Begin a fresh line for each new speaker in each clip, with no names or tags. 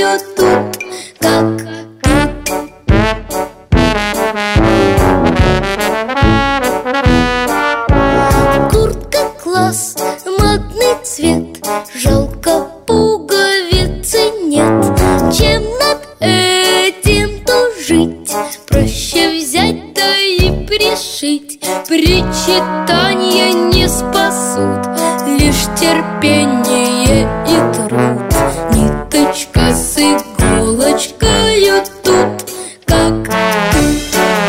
тут, как тут. Куртка класс, модный цвет, жалко пуговицы нет. Чем над этим тужить? Проще взять да и пришить. Причитания не спасут, лишь терпение и труд. Ниточка с иголочкою тут, как тут.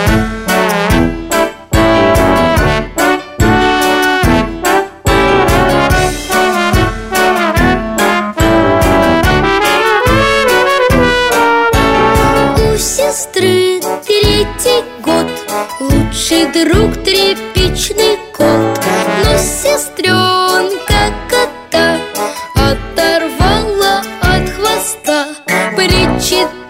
У сестры 3-й год, лучший друг тряпичный кот. Но сестренка кота оторвала от хвоста. Причитает